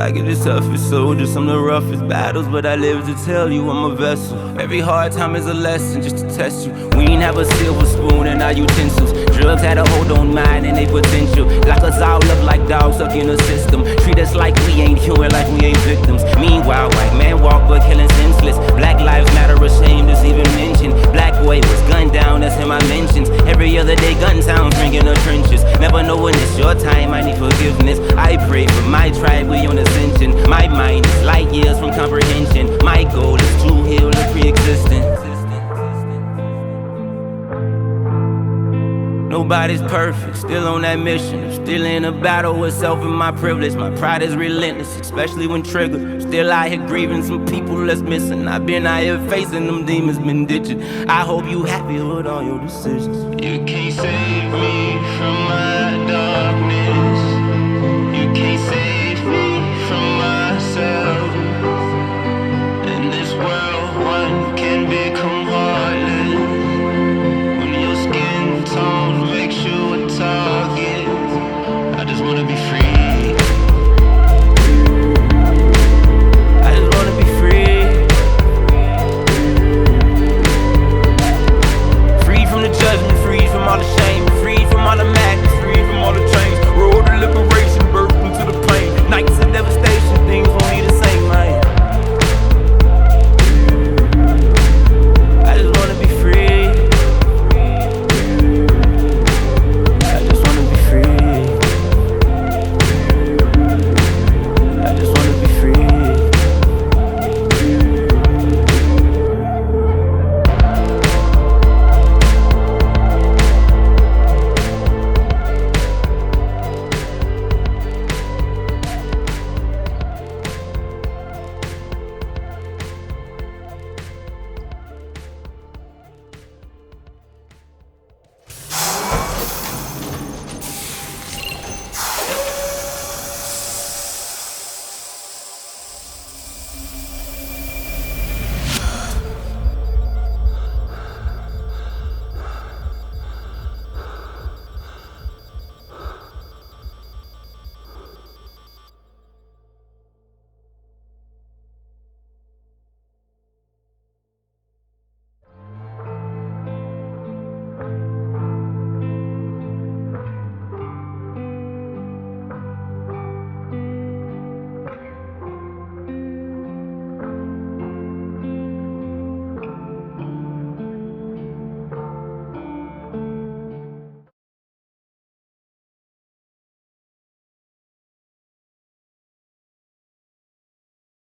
I get the toughest soldiers, some of the roughest battles, but I live to tell you I'm a vessel. Every hard time is a lesson just to test you. We ain't have a silver spoon in our utensils. Drugs had a hold on mine and they potential. Lock us all up like dogs stuck in a system. Treat us like we ain't human, like we ain't victims. Meanwhile, white man walk but killing senseless. Black lives matter, ashamed that's even mentioned. Black boy was gunned down, that's in my mentions. Every other day gun sounds ring in the trenches. Never know when it's your time, I need forgiveness. I pray for my tribe, we on ascension. My mind is light years from comprehension. My goal is to heal the pre-existing. Nobody's perfect, still on that mission. I'm still in a battle with self and my privilege. My pride is relentless, especially when triggered. Still out here grieving some people that's missing. I've been out here facing them demons, been ditching. I hope you happy with all your decisions. You can't save me from my dog.